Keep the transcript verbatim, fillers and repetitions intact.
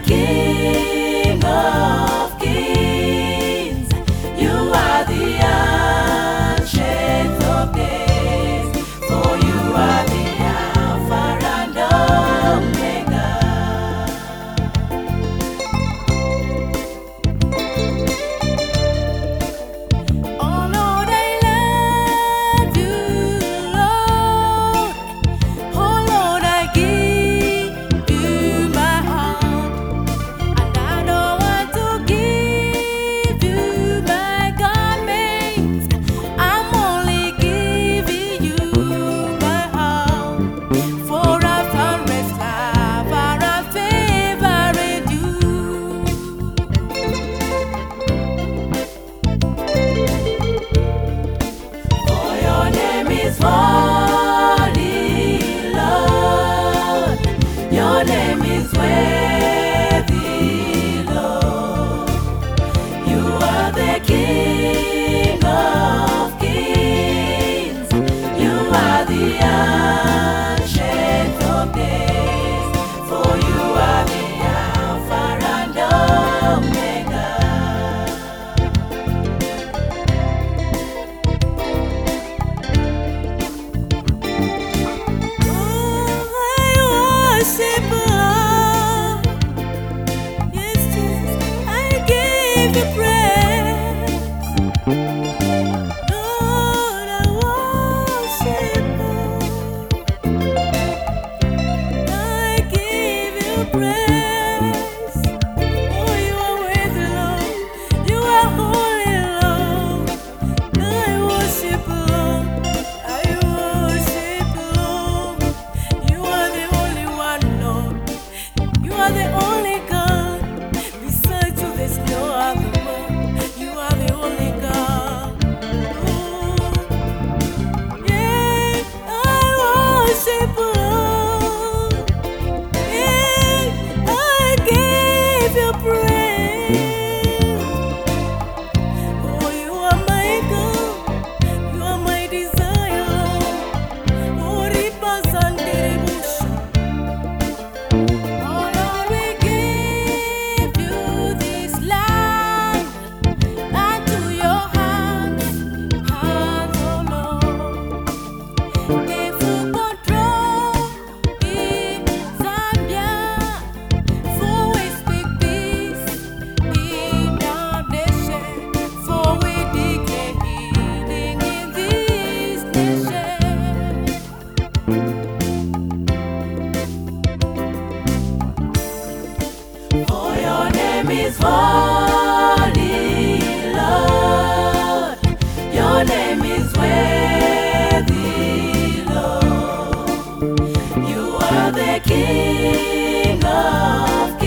King of kings. You are the Ancient of days. For you are the Alpha and Omega. Oh Lord, I love you, Lord. Oh Lord, I give you my heart. And I don't want to give you my garments. I'm only giving you my heart. For I found rest, love, and I favor in you. For your name is holy, Lord. Your name is worthy, Lord. You are the King of kings. You are the Ancient of days. For you are the Alpha and Omega. Oh, I worship Lord. Yes, yes, I give you praise. Lord, I worship Lord. I give you praise. Oh, you are worthy, Lord. You are holy, Lord. I worship Lord. I worship Lord. You are the only one, Lord. You are the only God. Besides you, there's no other one. You are the only God. Oh, yeah, I worship Lord. Yeah, I give you praise. Oh, you are my God. You are my desire, Lord. Oh, Ripasandiribush. Oh Lord, we give you this land unto your hands, hands, oh Lord. Take full control in Zambia, for we speak peace in our nation, for we declare healing in this nation. For your name is holy, Lord. Your name is worthy, Lord. You are the King of